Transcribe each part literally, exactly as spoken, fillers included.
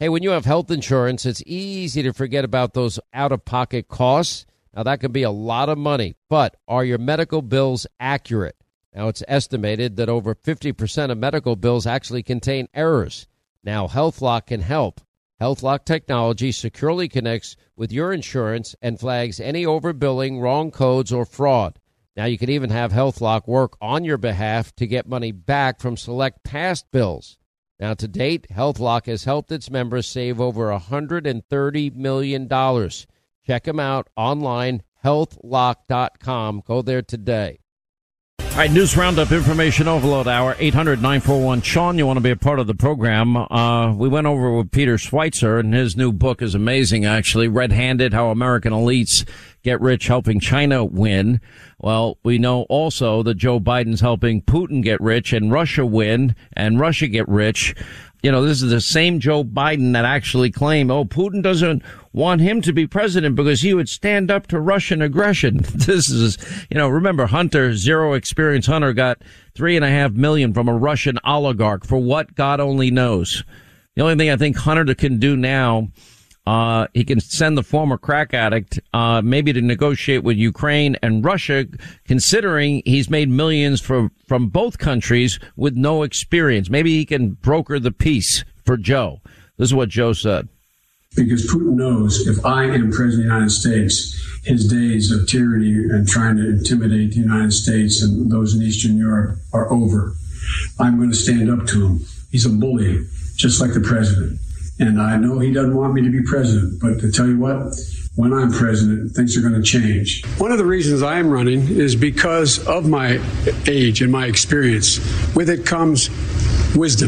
Hey, when you have health insurance, it's easy to forget about those out-of-pocket costs. Now, that can be a lot of money, but are your medical bills accurate? Now, it's estimated that over fifty percent of medical bills actually contain errors. Now, HealthLock can help. HealthLock technology securely connects with your insurance and flags any overbilling, wrong codes, or fraud. Now, you can even have HealthLock work on your behalf to get money back from select past bills. Now, to date, HealthLock has helped its members save over one hundred thirty million dollars. Check them out online, health lock dot com. Go there today. All right, News Roundup Information Overload Hour, eight hundred nine four one Sean, you want to be a part of the program. Uh, we went over with Peter Schweitzer, and his new book is amazing, actually. Red-Handed, How American Elites Get Rich Helping China Win. Well, we know also that Joe Biden's helping Putin get rich and Russia win and Russia get rich. You know, this is the same Joe Biden that actually claimed, oh, Putin doesn't want him to be president because he would stand up to Russian aggression. This is, you know, remember Hunter, zero experience Hunter, got three and a half million from a Russian oligarch for what God only knows. The only thing I think Hunter can do now, uh, he can send the former crack addict, uh, maybe to negotiate with Ukraine and Russia, considering he's made millions for, from both countries with no experience. Maybe he can broker the peace for Joe. This is what Joe said. Because Putin knows if I am president of the United States, his days of tyranny and trying to intimidate the United States and those in Eastern Europe are over. I'm going to stand up to him. He's a bully, just like the president. And I know he doesn't want me to be president, but to tell you what, when I'm president, things are going to change. One of the reasons I'm running is because of my age and my experience. With it comes wisdom.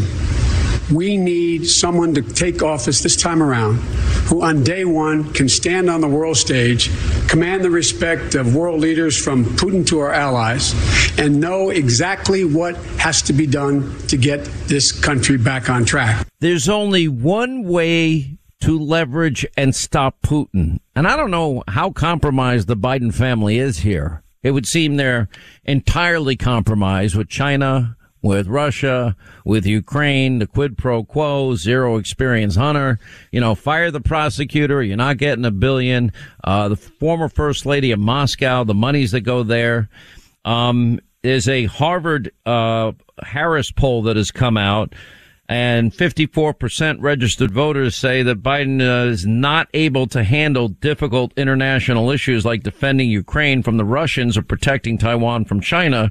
We need someone to take office this time around who on day one can stand on the world stage, command the respect of world leaders from Putin to our allies, and know exactly what has to be done to get this country back on track. There's only one way to leverage and stop Putin. And I don't know how compromised the Biden family is here. It would seem they're entirely compromised with China, with Russia, with Ukraine, the quid pro quo, zero experience Hunter, you know, fire the prosecutor, you're not getting a billion, uh, the former first lady of Moscow, the monies that go there. Um, there's a Harvard, uh, Harris poll that has come out, and fifty-four percent registered voters say that Biden uh, is not able to handle difficult international issues like defending Ukraine from the Russians or protecting Taiwan from China.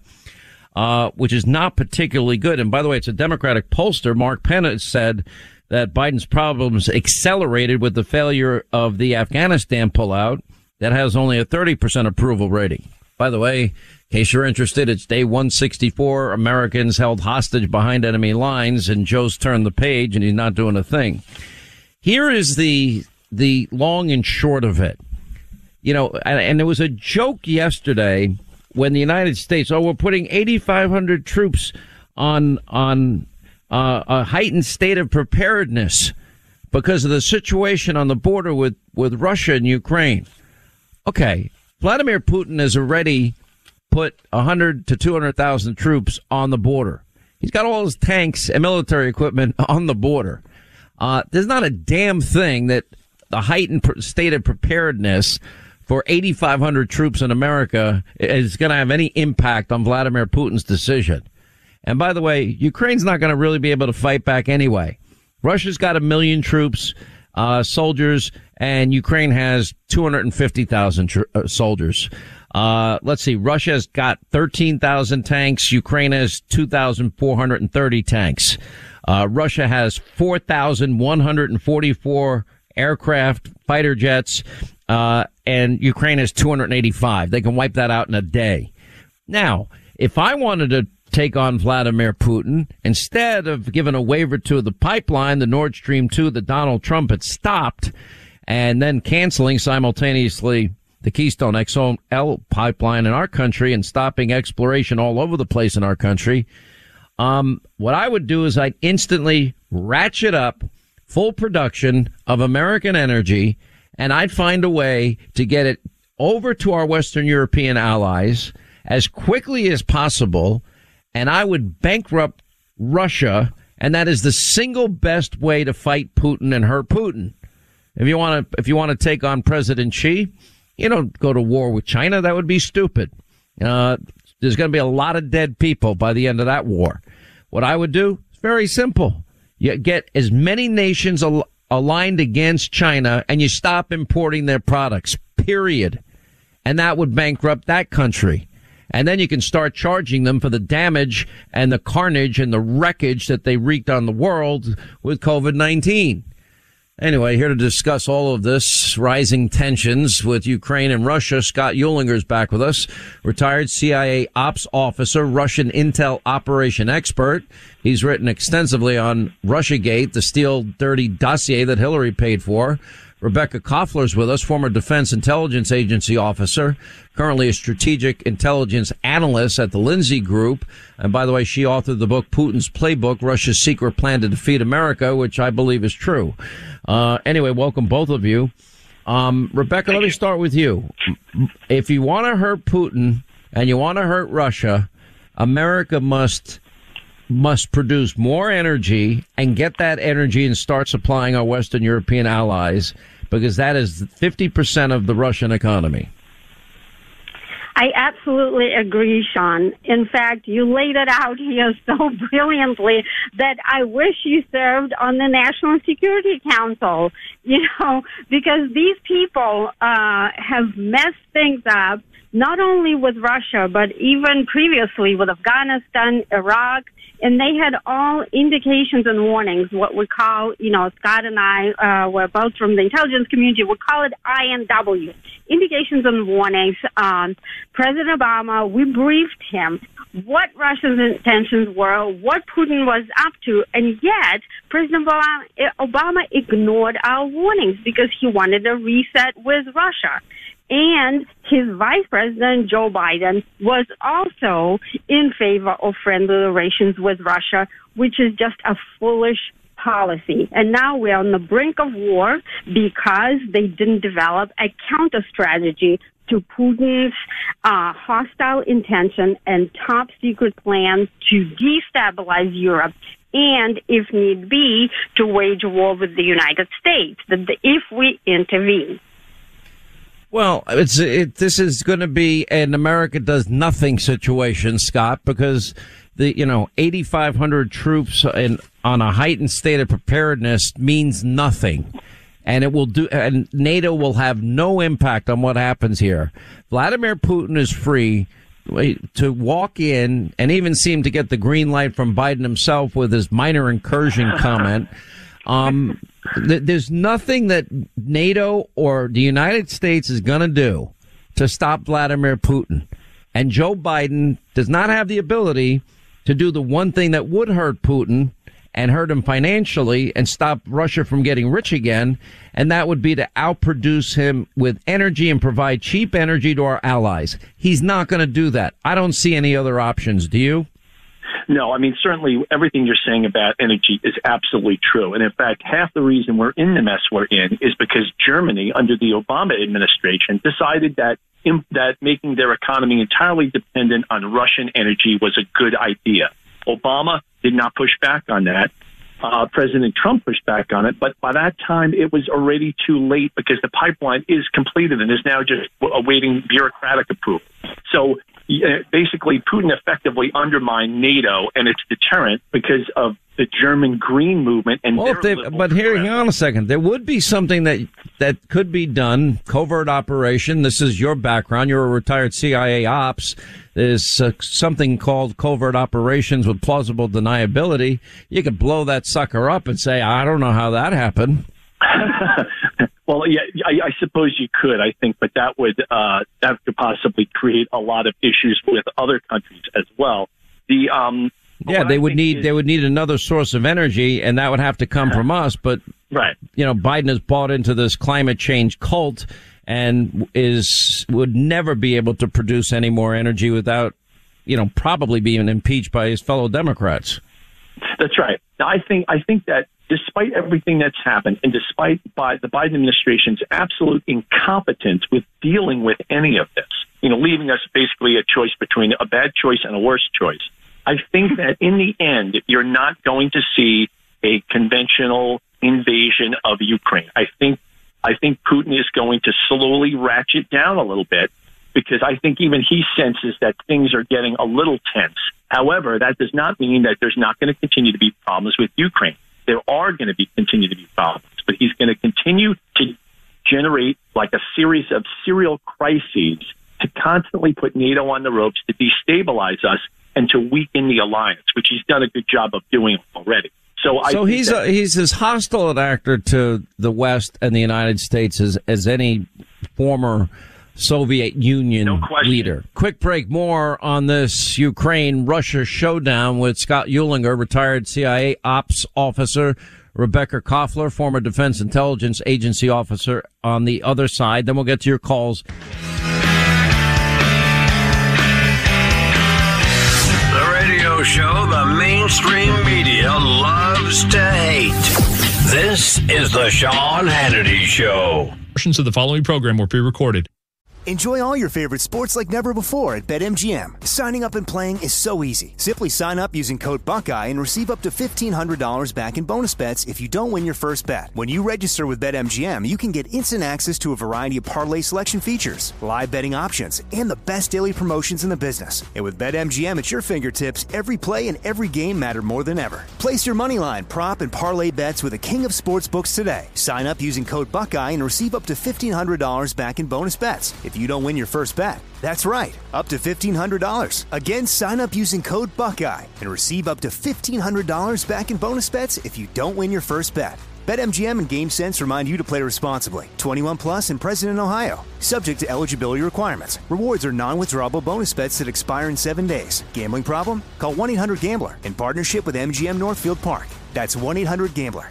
Uh, which is not particularly good. And by the way, it's a Democratic pollster. Mark Penn said that Biden's problems accelerated with the failure of the Afghanistan pullout that has only a thirty percent approval rating. By the way, in case you're interested, it's day one sixty-four. Americans held hostage behind enemy lines, and Joe's turned the page and he's not doing a thing. Here is the, the long and short of it. You know, and, and there was a joke yesterday when the United States, oh, we're putting eighty-five hundred troops on on uh, a heightened state of preparedness because of the situation on the border with, with Russia and Ukraine. Okay, Vladimir Putin has already put one hundred to two hundred thousand troops on the border. He's got all his tanks and military equipment on the border. Uh, there's not a damn thing that the heightened state of preparedness for eighty-five hundred troops in America is going to have any impact on Vladimir Putin's decision. And by the way, Ukraine's not going to really be able to fight back anyway. Russia's got a million troops, uh, soldiers, and Ukraine has two hundred fifty thousand tr- uh, soldiers. Uh, let's see, Russia's got thirteen thousand tanks. Ukraine has two thousand four hundred thirty tanks. Uh, Russia has four thousand one hundred forty-four aircraft, fighter jets. Uh, and Ukraine has two hundred eighty-five. They can wipe that out in a day. Now, if I wanted to take on Vladimir Putin, instead of giving a waiver to the pipeline, the Nord Stream two that Donald Trump had stopped, and then canceling simultaneously the Keystone X L pipeline in our country and stopping exploration all over the place in our country, um, what I would do is I'd instantly ratchet up full production of American energy, and I'd find a way to get it over to our Western European allies as quickly as possible, and I would bankrupt Russia And that is the single best way to fight Putin and hurt Putin. If you want to, if you want to take on President Xi, you don't go to war with China. That would be stupid. Uh, there's going to be a lot of dead people by the end of that war. What I would do is very simple. You get as many nations al- aligned against China and you stop importing their products, period. And that would bankrupt that country. And then you can start charging them for the damage and the carnage and the wreckage that they wreaked on the world with COVID nineteen. Anyway, here to discuss all of this, rising tensions with Ukraine and Russia, Scott Eulinger's back with us, retired C I A ops officer, Russian intel operation expert. He's written extensively on Russiagate, the steel dirty dossier that Hillary paid for. Rebecca Koffler's with us, former Defense Intelligence Agency officer, currently a strategic intelligence analyst at the Lindsay Group. And by the way, she authored the book Putin's Playbook, Russia's Secret Plan to Defeat America, which I believe is true. Uh, anyway, welcome both of you. Um, Rebecca, let me start with you. If you want to hurt Putin and you want to hurt Russia, America must must produce more energy and get that energy and start supplying our Western European allies, because that is fifty percent of the Russian economy. I absolutely agree, Sean. In fact, you laid it out here so brilliantly that I wish you served on the National Security Council, you know, because these people uh, have messed things up, not only with Russia, but even previously with Afghanistan, Iraq, and they had all indications and warnings, what we call, you know, Scott and I, uh, we're both from the intelligence community, we call it I N W, indications and warnings. Um, President Obama, we briefed him what Russia's intentions were, what Putin was up to, and yet President Obama ignored our warnings because he wanted a reset with Russia. And his vice president, Joe Biden, was also in favor of friendly relations with Russia, which is just a foolish policy. And now we're on the brink of war because they didn't develop a counter strategy to Putin's uh, hostile intention and top secret plans to destabilize Europe and, if need be, to wage war with the United States, if we intervene. Well, it's it, this is going to be an America does nothing situation, Scott, because the you know eighty-five hundred troops in on a heightened state of preparedness means nothing, and it will do. And NATO will have no impact on what happens here. Vladimir Putin is free to walk in and even seem to get the green light from Biden himself with his minor incursion comment. Um, th- there's nothing that NATO or the United States is going to do to stop Vladimir Putin. And Joe Biden does not have the ability to do the one thing that would hurt Putin and hurt him financially and stop Russia from getting rich again. And that would be to outproduce him with energy and provide cheap energy to our allies. He's not going to do that. I don't see any other options. Do you? No, I mean, certainly everything you're saying about energy is absolutely true. And in fact, half the reason we're in the mess we're in is because Germany, under the Obama administration, decided that in, that making their economy entirely dependent on Russian energy was a good idea. Obama did not push back on that. Uh, President Trump pushed back on it, but by that time it was already too late because the pipeline is completed and is now just awaiting bureaucratic approval. So basically, Putin effectively undermined NATO and its deterrent because of the German Green movement. And well, if they, but here, hang on a second. There would be something that that could be done. Covert operation. This is your background. You're a retired C I A ops. There's uh, something called covert operations with plausible deniability. You could blow that sucker up and say, I don't know how that happened. Well, yeah, I, I suppose you could, I think, but that would uh, that could possibly create a lot of issues with other countries as well. The um, yeah, they would need is, they would need another source of energy, and that would have to come from us. But right, you know, Biden has bought into this climate change cult and is would never be able to produce any more energy without, you know, probably being impeached by his fellow Democrats. That's right. Now, I think I think that. Despite everything that's happened, and despite by the Biden administration's absolute incompetence with dealing with any of this, you know, leaving us basically a choice between a bad choice and a worse choice, I think that in the end, you're not going to see a conventional invasion of Ukraine. I think I think Putin is going to slowly ratchet down a little bit, because I think even he senses that things are getting a little tense. However, that does not mean that there's not going to continue to be problems with Ukraine. There are going to be continue to be problems, but he's going to continue to generate like a series of serial crises to constantly put NATO on the ropes, to destabilize us, and to weaken the alliance, which he's done a good job of doing already. So, I so he's that, a, he's as hostile an actor to the West and the United States as, as any former Soviet Union no leader. Quick break. More on this Ukraine-Russia showdown with Scott Uehlinger, retired C I A ops officer, Rebecca Koffler, former Defense Intelligence Agency officer, on the other side. Then we'll get to your calls. Show the mainstream media loves to hate. This is the Sean Hannity Show. Portions of the following program were pre-recorded. Enjoy all your favorite sports like never before at BetMGM. Signing up and playing is so easy. Simply sign up using code Buckeye and receive up to fifteen hundred dollars back in bonus bets if you don't win your first bet. When you register with BetMGM, you can get instant access to a variety of parlay selection features, live betting options, and the best daily promotions in the business. And with BetMGM at your fingertips, every play and every game matter more than ever. Place your moneyline, prop, and parlay bets with the king of sportsbooks today. Sign up using code Buckeye and receive up to fifteen hundred dollars back in bonus bets if you don't win your first bet. That's right, up to fifteen hundred dollars. Again, sign up using code Buckeye and receive up to fifteen hundred dollars back in bonus bets if you don't win your first bet. BetMGM and GameSense remind you to play responsibly. twenty-one plus and present in Ohio. Subject to eligibility requirements. Rewards are non-withdrawable bonus bets that expire in seven days. Gambling problem? Call one eight hundred gambler in partnership with M G M Northfield Park. That's one eight hundred gambler.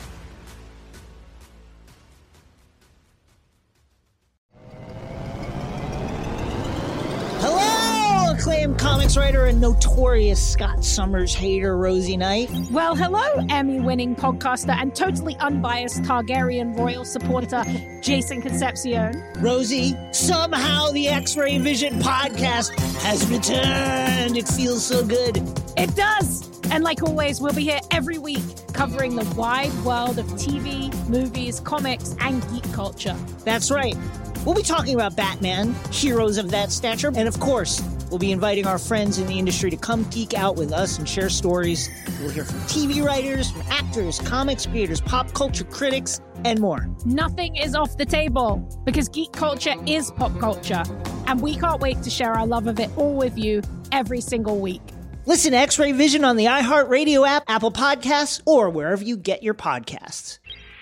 Acclaimed comics writer and notorious Scott Summers hater Rosie Knight. Well, hello, Emmy-winning podcaster and totally unbiased Targaryen royal supporter Jason Concepcion. Rosie, somehow the X-Ray Vision podcast has returned. It feels so good. It does. And like always, we'll be here every week covering the wide world of T V, movies, comics, and geek culture. That's right. We'll be talking about Batman, heroes of that stature, and of course, we'll be inviting our friends in the industry to come geek out with us and share stories. We'll hear from T V writers, from actors, comics creators, pop culture critics, and more. Nothing is off the table because geek culture is pop culture, and we can't wait to share our love of it all with you every single week. Listen to X-Ray Vision on the iHeartRadio app, Apple Podcasts, or wherever you get your podcasts.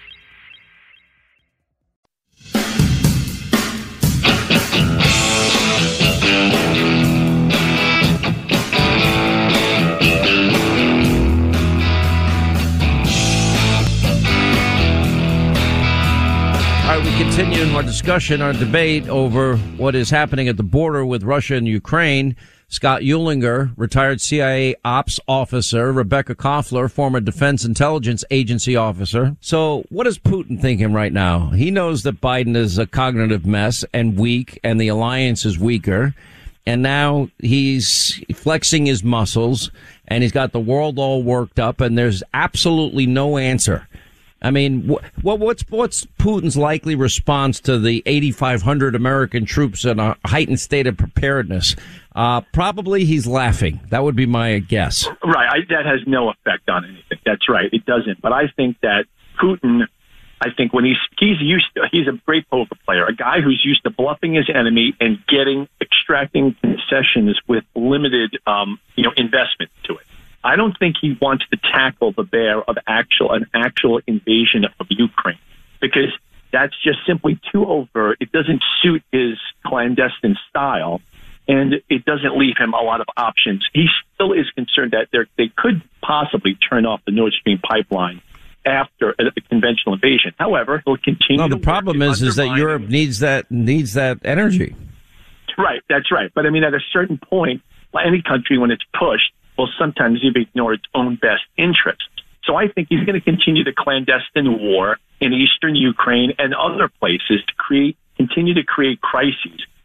All right, we continue our discussion, our debate over what is happening at the border with Russia and Ukraine. Scott Uehlinger, retired C I A ops officer, Rebecca Koffler, former Defense Intelligence Agency officer. So what is Putin thinking right now? He knows that Biden is a cognitive mess and weak, and the alliance is weaker. And now he's flexing his muscles, and he's got the world all worked up, and there's absolutely no answer. I mean, what, what's what's Putin's likely response to the eighty-five hundred American troops in a heightened state of preparedness? Uh, probably he's laughing. That would be my guess. Right. I, that has no effect on anything. That's right. It doesn't. But I think that Putin, I think when he's he's used to, he's a great poker player, a guy who's used to bluffing his enemy and getting extracting concessions with limited, um, you know, investment to it. I don't think he wants to tackle the bear of actual an actual invasion of Ukraine, because that's just simply too overt. It doesn't suit his clandestine style, and it doesn't leave him a lot of options. He still is concerned that they could possibly turn off the Nord Stream pipeline after a, a conventional invasion. However, he'll continue. No, the problem is is that Europe needs that needs that energy. Right, that's right. But I mean, at a certain point, any country, when it's pushed, will sometimes even ignore its own best interests. So I think he's going to continue the clandestine war in eastern Ukraine and other places to create, continue to create crises.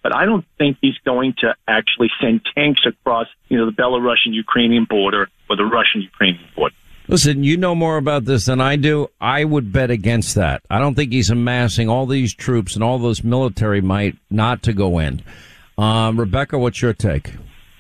but I don't think he's going to actually send tanks across, you know, the Belarusian-Ukrainian border or the Russian-Ukrainian border. Listen, you know more about this than I do. I would bet against that. I don't think he's amassing all these troops and all this military might not to go in. Um, Rebecca, what's your take?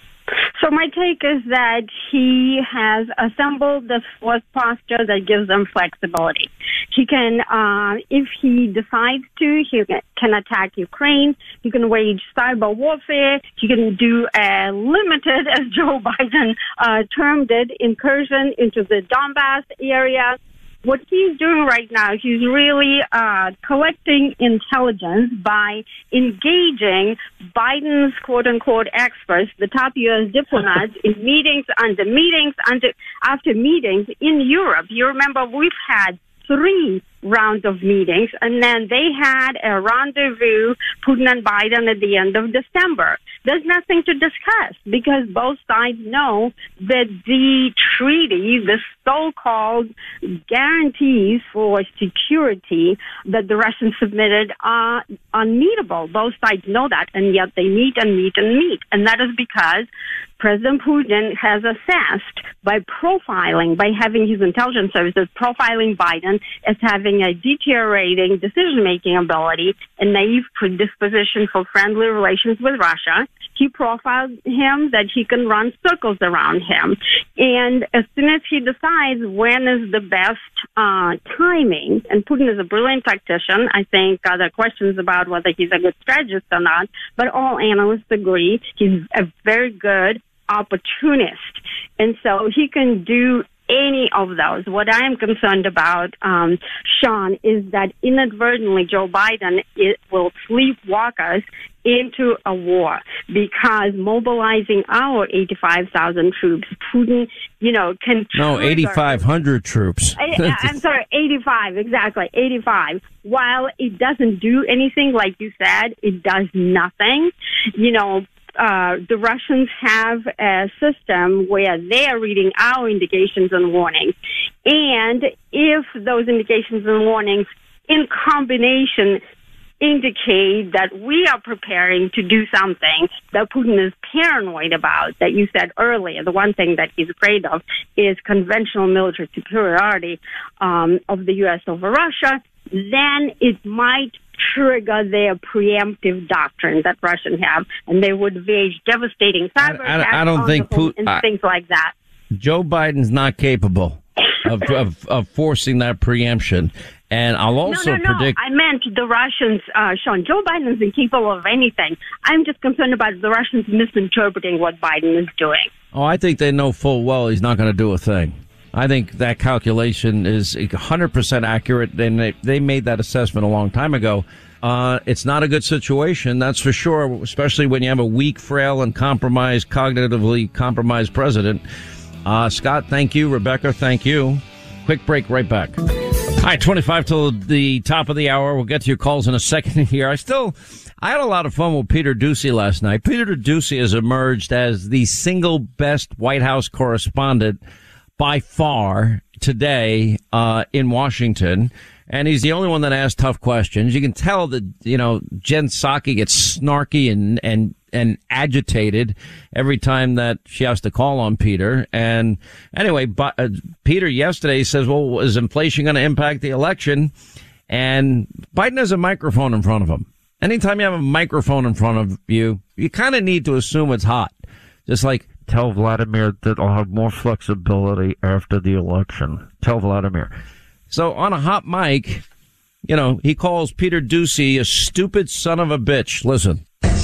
So my take is that he has assembled this force posture that gives them flexibility. He can, uh, if he decides to, he can attack Ukraine. He can wage cyber warfare. He can do a limited, as Joe Biden uh, termed it, incursion into the Donbass area. What he's doing right now, he's really uh, collecting intelligence by engaging Biden's quote-unquote experts, the top U S diplomats, in meetings under meetings under, after meetings in Europe. You remember we've had three rounds of meetings, and then they had a rendezvous, Putin and Biden, at the end of December. There's nothing to discuss because both sides know that the treaty, the so-called guarantees for security that the Russians submitted are unmeetable. Both sides know that, and yet they meet and meet and meet. And that is because President Putin has assessed by profiling, by having his intelligence services profiling Biden as having a deteriorating decision-making ability and naive predisposition for friendly relations with Russia. He profiled him that he can run circles around him. And as soon as he decides when is the best uh, timing, and Putin is a brilliant tactician, I think uh, there are questions about whether he's a good strategist or not, but all analysts agree he's a very good opportunist. And so he can do any of those. What I am concerned about, um, Sean, is that inadvertently Joe Biden it will sleepwalk us into a war because mobilizing our eighty-five thousand troops, Putin, you know, can no eighty-five hundred troops. I, I'm sorry, eighty-five, exactly, eighty-five. While it doesn't do anything, like you said, it does nothing. You know, Uh, the Russians have a system where they are reading our indications and warnings. And if those indications and warnings in combination indicate that we are preparing to do something that Putin is paranoid about, that you said earlier, the one thing that he's afraid of is conventional military superiority um, of the U S over Russia, then it might trigger their preemptive doctrine that Russians have, and they would wage devastating cyber I, attacks I, I don't on think the phone Putin, and I, things like that. Joe Biden's not capable of, of, of forcing that preemption. And I'll also no, no, no. predict. I meant the Russians, uh, Sean. Joe Biden is incapable of anything. I'm just concerned about the Russians misinterpreting what Biden is doing. Oh, I think they know full well he's not going to do a thing. I think that calculation is one hundred percent accurate, and they, they made that assessment a long time ago. Uh, it's not a good situation, that's for sure, especially when you have a weak, frail, and compromised, cognitively compromised president. Uh, Scott, thank you. Rebecca, thank you. Quick break, right back. All right, twenty-five till the top of the hour. We'll get to your calls in a second here. I still, I had a lot of fun with Peter Doocy last night. Peter Doocy has emerged as the single best White House correspondent by far today uh in Washington, and he's the only one that asks tough questions. You can tell that, you know, Jen Psaki gets snarky and and and agitated every time that she has to call on Peter. And anyway, but, uh, Peter yesterday says, well, is inflation going to impact the election? And Biden has a microphone in front of him. Anytime you have a microphone in front of you, you kind of need to assume it's hot. Just like, tell Vladimir that I'll have more flexibility after the election. Tell Vladimir. So on a hot mic, you know, he calls Peter Doocy a stupid son of a bitch. Listen.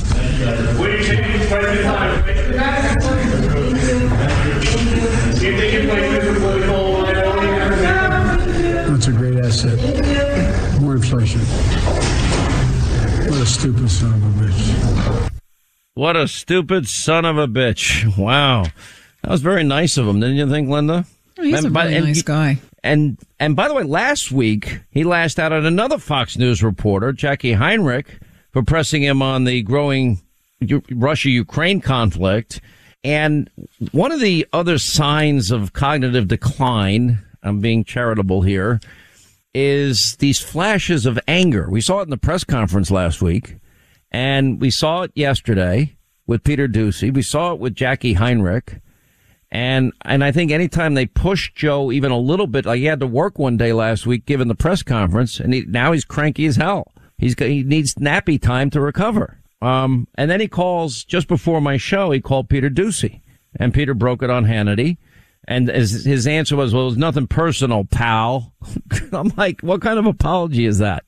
That's a great asset. More inflation. What a stupid son of a bitch. What a stupid son of a bitch. Wow. That was very nice of him, didn't you think, Linda? Oh, he's and, a really and, nice guy. And, and by the way, last week, he lashed out at another Fox News reporter, Jackie Heinrich, for pressing him on the growing Russia-Ukraine conflict. And one of the other signs of cognitive decline, I'm being charitable here, is these flashes of anger. We saw it in the press conference last week. And we saw it yesterday with Peter Doocy. We saw it with Jackie Heinrich. And and I think anytime they push Joe even a little bit, like he had to work one day last week given the press conference, and he, now he's cranky as hell. He's he needs nappy time to recover. Um, and then he calls, just before my show, he called Peter Doocy. And Peter broke it on Hannity. And his, his answer was, well, it was nothing personal, pal. I'm like, what kind of apology is that?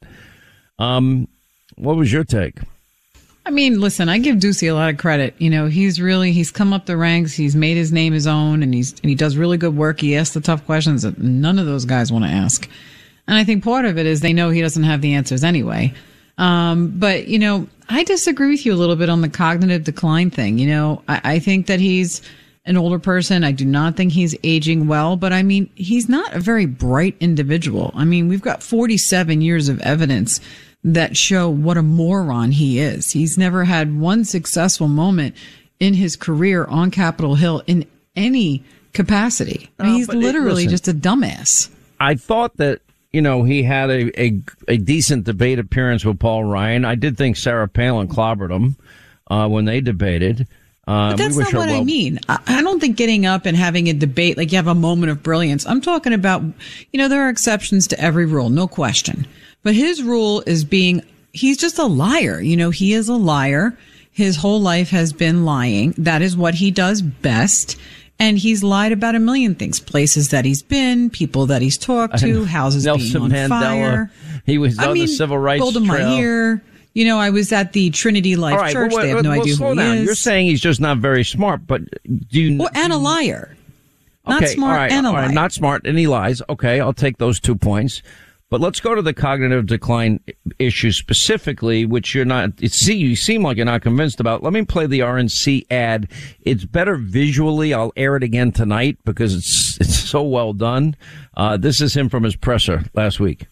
Um, what was your take? I mean, listen, I give Doocy a lot of credit. You know, he's really, he's come up the ranks. He's made his name his own, and he's, and he does really good work. He asks the tough questions that none of those guys want to ask. And I think part of it is they know he doesn't have the answers anyway. Um, but, you know, I disagree with you a little bit on the cognitive decline thing. You know, I, I think that he's an older person. I do not think he's aging well, but I mean, he's not a very bright individual. I mean, we've got forty-seven years of evidence that show what a moron he is. He's never had one successful moment in his career on Capitol Hill in any capacity. I mean, Uh, he's but it- literally listen. just a dumbass. I thought that, you know, he had a, a, a decent debate appearance with Paul Ryan. I did think Sarah Palin clobbered him uh, when they debated. Uh, But that's we not wish her what well. I mean. I, I don't think getting up and having a debate, like you have a moment of brilliance. I'm talking about, you know, there are exceptions to every rule, no question. But his rule is being, he's just a liar. You know, he is a liar. His whole life has been lying. That is what he does best. And he's lied about a million things, places that he's been, people that he's talked to, houses Nelson being on Mandela. fire. He was I on mean, the civil rights Golden trail. Meir. You know, I was at the Trinity Life All right, Church. well, They have no well, idea slow who he down. is. You're saying he's just not very smart, but do you? Well, and a liar. Not okay, smart all right, and a all right, liar. not smart and he lies. Okay, I'll take those two points. But let's go to the cognitive decline issue specifically, which you're not, it, see, you seem like you're not convinced about. Let me play the R N C ad. It's better visually. I'll air it again tonight because it's, it's so well done. Uh, this is him from his presser last week.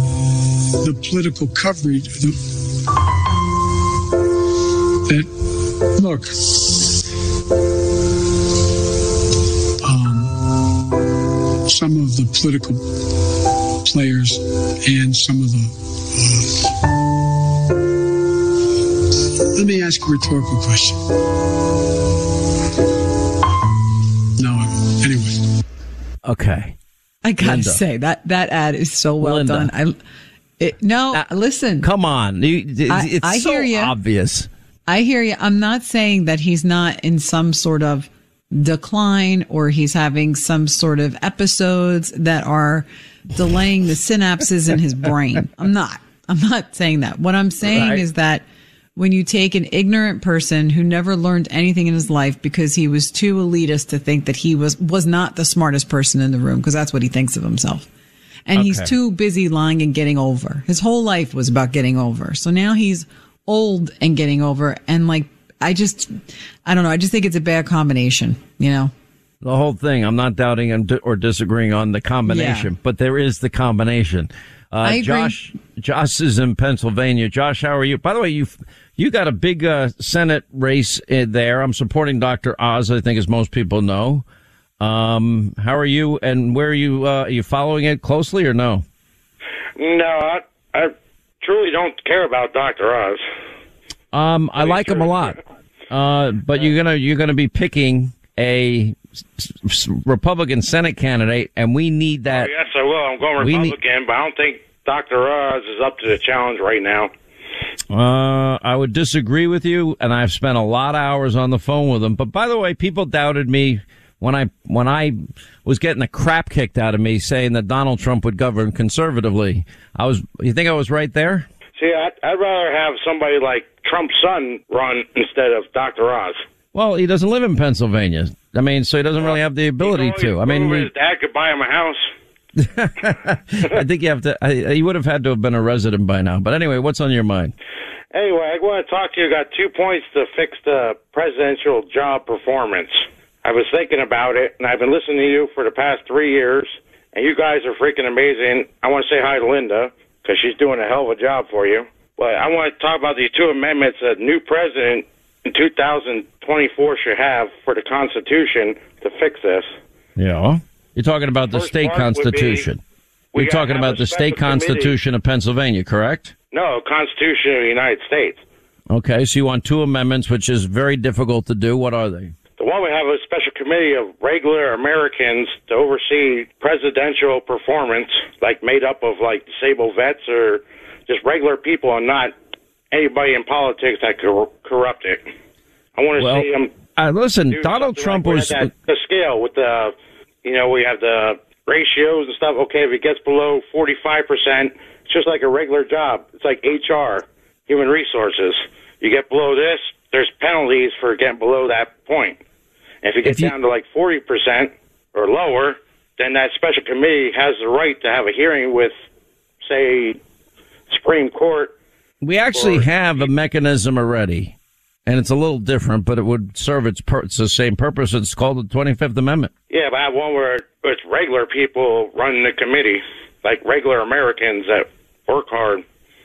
The political coverage the, that, look, um, some of the political players and some of the uh, let me ask a rhetorical question. No, I won't. Anyway. Okay. I gotta Linda. say that that ad is so well Linda. done. I it, no, Uh, listen. Come on. You- It's, I- it's I so hear ya. obvious. I hear you. I'm not saying that he's not in some sort of decline or he's having some sort of episodes that are delaying the synapses in his brain. I'm not. I'm not saying that. What I'm saying Right. is that when you take an ignorant person who never learned anything in his life because he was too elitist to think that he was was not the smartest person in the room, because that's what he thinks of himself. And he's Okay. too busy lying and getting over. His whole life was about getting over. So now he's old and getting over. And like, I just, I don't know. I just think it's a bad combination, you know? The whole thing. I'm not doubting and di- or disagreeing on the combination, Yeah. but there is the combination. Uh, I agree. Josh, Josh is in Pennsylvania. Josh, how are you? By the way, you you got a big uh, Senate race in there. I'm supporting Doctor Oz, I think, as most people know. Um, how are you? And where are you? Uh, are you following it closely or no? No, I, I truly don't care about Doctor Oz. Um, I like him a lot. Uh, but you're gonna you're gonna be picking a s- s- Republican Senate candidate, and we need that. Oh, yes, I will. I'm going We need- Republican, but I don't think Doctor Oz is up to the challenge right now. Uh, I would disagree with you, and I've spent a lot of hours on the phone with him. But by the way, people doubted me when I when I was getting the crap kicked out of me, saying that Donald Trump would govern conservatively. I was. You think I was right there? See, I'd, I'd rather have somebody like Trump's son run instead of Doctor Oz. Well, he doesn't live in Pennsylvania. I mean, so he doesn't really have the ability to. I mean, we, his dad could buy him a house. I think you have to. I, he would have had to have been a resident by now. But anyway, what's on your mind? Anyway, I want to talk to you. I got two points to fix the presidential job performance. I was thinking about it, and I've been listening to you for the past three years, and you guys are freaking amazing. I want to say hi to Linda, because she's doing a hell of a job for you. But I want to talk about these two amendments that new president in two thousand twenty-four should have for the Constitution to fix this. Yeah, you're talking about the First state part would be, constitution. we You're gotta talking have about a the state special committee. constitution of Pennsylvania, correct? No, Constitution of the United States. Okay, so you want two amendments, which is very difficult to do. What are they? The one we have a special committee of regular Americans to oversee presidential performance, like made up of like disabled vets or just regular people and not anybody in politics that cor- corrupt it. I want to well, see them. Uh, listen, Donald Trump like was that, the scale with the, you know, we have the ratios and stuff. Okay, if it gets below forty-five percent, it's just like a regular job. It's like H R, human resources. You get below this, there's penalties for getting below that point. And if you get if you, down to like forty percent or lower, then that special committee has the right to have a hearing with, say, Supreme Court. We actually have a mechanism already, and it's a little different, but it would serve its, pur- it's the same purpose. It's called the twenty-fifth Amendment. Yeah, but I have one where it's regular people running the committee, like regular Americans that work hard.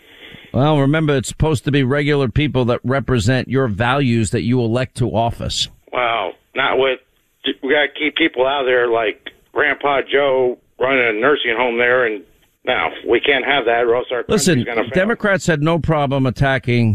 Well, remember, it's supposed to be regular people that represent your values that you elect to office. Wow, not with, we got to keep people out there like Grandpa Joe running a nursing home there, and no, we can't have that or else our Listen, country's going to fail. Democrats had no problem attacking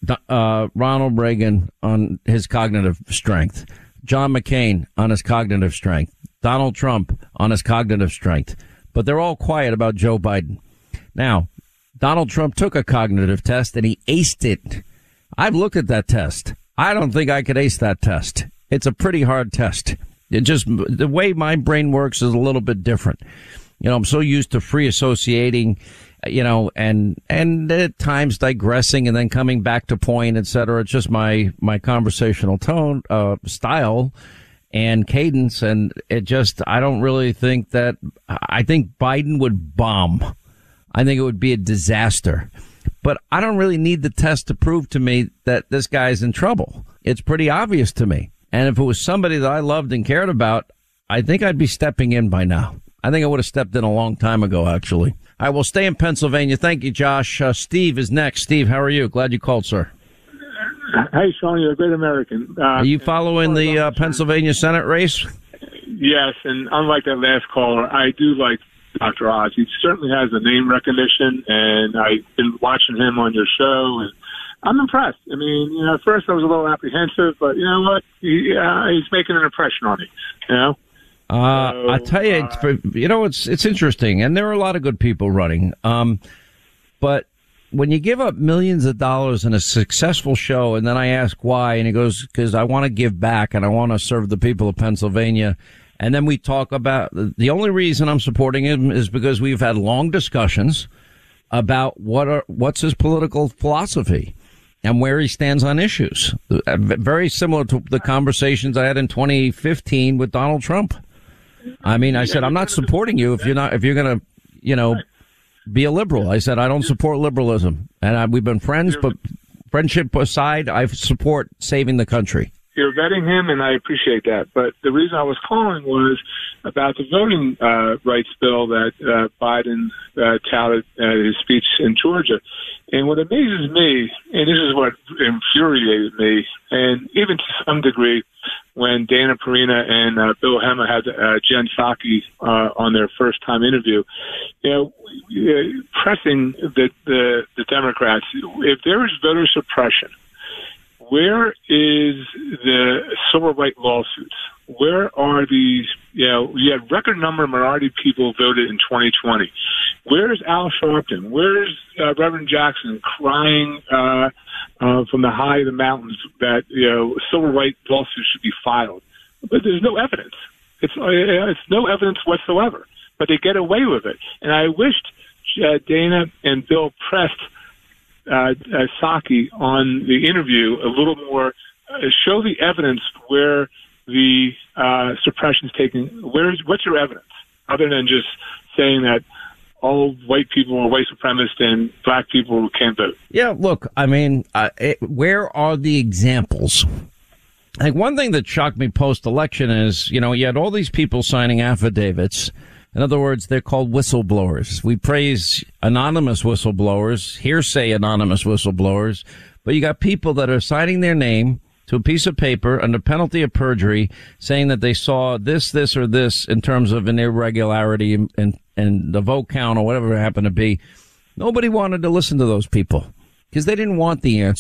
uh, Ronald Reagan on his cognitive strength, John McCain on his cognitive strength, Donald Trump on his cognitive strength, but they're all quiet about Joe Biden. Now, Donald Trump took a cognitive test and he aced it. I've looked at that test. I don't think I could ace that test. It's a pretty hard test. It just, the way my brain works is a little bit different. You know, I'm so used to free associating, you know, and, and at times digressing and then coming back to point, et cetera. It's just my, my conversational tone, uh, style and cadence. And it just, I don't really think that, I think Biden would bomb. I think it would be a disaster. But I don't really need the test to prove to me that this guy's in trouble. It's pretty obvious to me. And if it was somebody that I loved and cared about, I think I'd be stepping in by now. I think I would have stepped in a long time ago, actually. I will stay in Pennsylvania. Thank you, Josh. Uh, Steve is next. Steve, how are you? Glad you called, sir. Hey, Sean, you're a great American. Uh, are you following the uh, Pennsylvania Senate race? Yes, and unlike that last caller, I do like Doctor Oz. He certainly has a name recognition, and I've been watching him on your show, and I'm impressed. I mean, you know, at first I was a little apprehensive, but you know what? He, uh, he's making an impression on me, you know? Uh, so, I tell you, uh, it's, you know, it's, it's interesting, and there are a lot of good people running. Um, but when you give up millions of dollars in a successful show, and then I ask why, and he goes, because I want to give back and I want to serve the people of Pennsylvania. And then we talk about the only reason I'm supporting him is because we've had long discussions about what are, what's his political philosophy and where he stands on issues. Very similar to the conversations I had in twenty fifteen with Donald Trump. I mean, I said, I'm not supporting you if you're not, if you're going to, you know, be a liberal. I said, I don't support liberalism. And I, we've been friends, but friendship aside, I support saving the country. You're vetting him, and I appreciate that. But the reason I was calling was about the voting uh, rights bill that uh, Biden uh, touted at his speech in Georgia. And what amazes me, and this is what infuriated me, and even to some degree, when Dana Perina and uh, Bill Hema had uh, Jen Psaki uh, on their first-time interview, you know, uh, pressing the, the, the Democrats, if there is voter suppression, where is the civil rights lawsuits? Where are these, you know, you had record number of minority people voted in twenty twenty. Where's Al Sharpton? Where's uh, Reverend Jackson crying uh, uh, from the high of the mountains that, you know, civil rights lawsuits should be filed? But there's no evidence. It's, uh, it's no evidence whatsoever. But they get away with it. And I wished uh, Dana and Bill pressed Uh, uh, Psaki on the interview a little more, uh, show the evidence where the uh, suppression is taking. Where's what's your evidence other than just saying that all white people are white supremacists and black people can't vote? Yeah, look, I mean, uh, it, where are the examples? Like one thing that shocked me post-election is, you know, you had all these people signing affidavits. In other words, they're called whistleblowers. We praise anonymous whistleblowers, hearsay anonymous whistleblowers, but you got people that are signing their name to a piece of paper under penalty of perjury saying that they saw this, this, or this in terms of an irregularity and, and, and the vote count or whatever it happened to be. Nobody wanted to listen to those people because they didn't want the answer.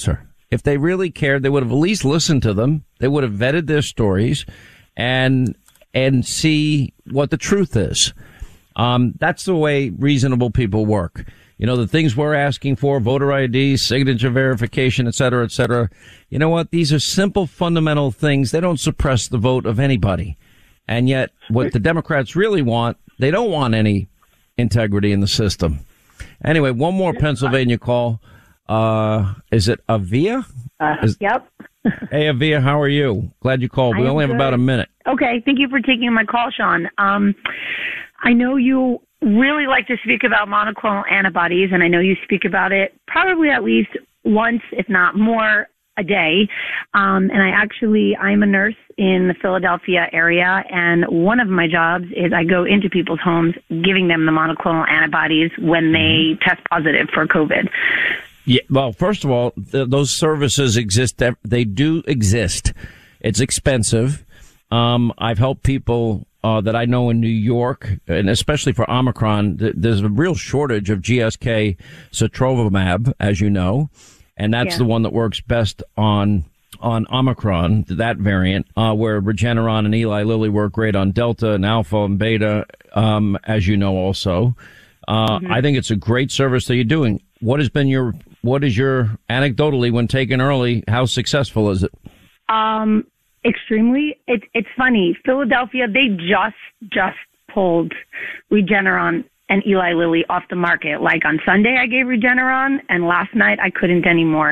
If they really cared, they would have at least listened to them. They would have vetted their stories and and see what the truth is. Um, that's the way reasonable people work. You know, the things we're asking for, voter I D, signature verification, et cetera, et cetera. You know what? These are simple, fundamental things. They don't suppress the vote of anybody. And yet what the Democrats really want, they don't want any integrity in the system. Anyway, one more Pennsylvania call. Uh, is it Avia? Uh, is, yep. Hey, Avia, how are you? Glad you called. We only have good. about a minute. Okay. Thank you for taking my call, Sean. Um, I know you really like to speak about monoclonal antibodies, and I know you speak about it probably at least once, if not more, a day. Um, and I actually, I'm a nurse in the Philadelphia area, and one of my jobs is I go into people's homes giving them the monoclonal antibodies when they mm-hmm. test positive for COVID. Yeah, well, first of all, th- those services exist. They do exist. It's expensive. Um, I've helped people Uh, that I know in New York, and especially for Omicron, th- there's a real shortage of G S K Sotrovimab, as you know, and that's yeah. the one that works best on on Omicron, that variant, uh, where Regeneron and Eli Lilly work great on Delta and Alpha and Beta, um, as you know also. Uh, mm-hmm. I think it's a great service that you're doing. What has been your, what is your, anecdotally, when taken early, how successful is it? Um. Extremely. It's it's funny. Philadelphia, they just just pulled Regeneron and Eli Lilly off the market. Like on Sunday, I gave Regeneron, and last night I couldn't anymore.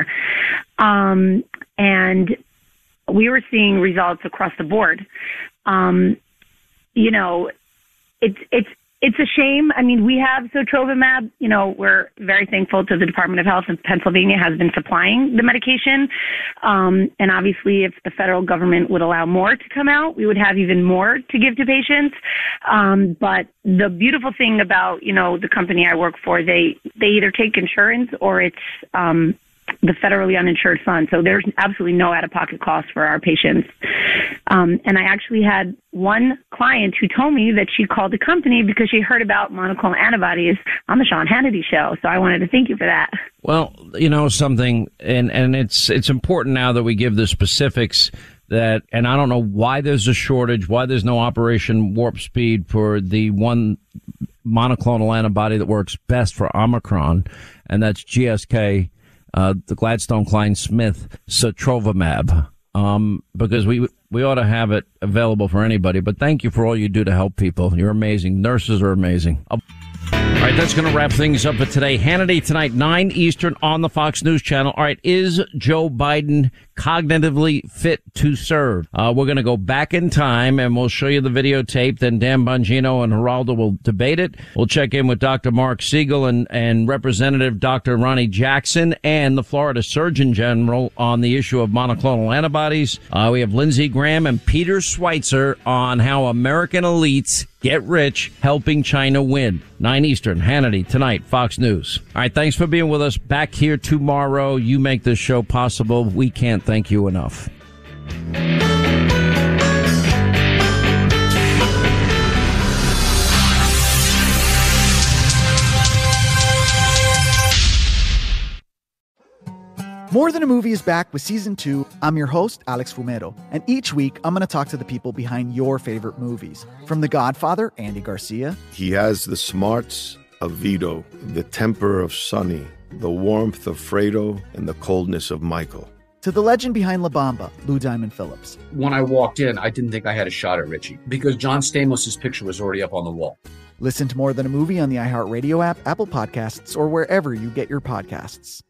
Um, and we were seeing results across the board. Um, you know, it's it's it's a shame. I mean, we have Sotrovimab. You know, we're very thankful to the Department of Health in Pennsylvania has been supplying the medication. Um, and obviously, if the federal government would allow more to come out, we would have even more to give to patients. Um, but the beautiful thing about, you know, the company I work for, they, they either take insurance or it's um, the federally uninsured fund. So there's absolutely no out-of-pocket cost for our patients. Um, and I actually had one client who told me that she called the company because she heard about monoclonal antibodies on the Sean Hannity show. So I wanted to thank you for that. Well, you know something, and, and it's it's important now that we give the specifics that, and I don't know why there's a shortage, why there's no Operation Warp Speed for the one monoclonal antibody that works best for Omicron, and that's G S K, uh, the GlaxoSmithKline Sotrovimab. Um, because we, we ought to have it available for anybody. But thank you for all you do to help people. You're amazing. Nurses are amazing. All right, that's going to wrap things up for today. Hannity tonight, nine Eastern on the Fox News Channel. All right, is Joe Biden cognitively fit to serve? Uh, we're going to go back in time and we'll show you the videotape. Then Dan Bongino and Geraldo will debate it. We'll check in with Doctor Mark Siegel and, and Representative Doctor Ronnie Jackson and the Florida Surgeon General on the issue of monoclonal antibodies. Uh, we have Lindsey Graham and Peter Schweitzer on how American elites get rich helping China win. nine Eastern, Hannity tonight, Fox News. All right, thanks for being with us. Back here tomorrow. You make this show possible. We can't thank you enough. More Than a Movie is back with season two. I'm your host, Alex Fumero, and each week I'm going to talk to the people behind your favorite movies. From The Godfather, Andy Garcia. He has the smarts of Vito, the temper of Sonny, the warmth of Fredo, and the coldness of Michael. To the legend behind La Bamba, Lou Diamond Phillips. When I walked in, I didn't think I had a shot at Richie because John Stamos' picture was already up on the wall. Listen to More Than a Movie on the iHeartRadio app, Apple Podcasts, or wherever you get your podcasts.